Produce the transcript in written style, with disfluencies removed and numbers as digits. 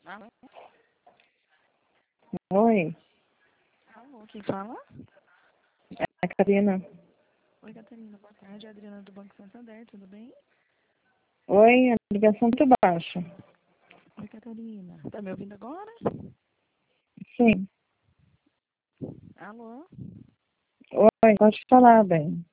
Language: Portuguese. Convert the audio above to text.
Alô? Oi, Alô, quem fala? é a Karina. Oi, Catarina, boa tarde. É a Adriana do Banco Santander, tudo bem? Oi, a ligação muito baixa. Oi, Catarina. Tá me ouvindo agora? Sim. Alô? Oi, pode falar, bem.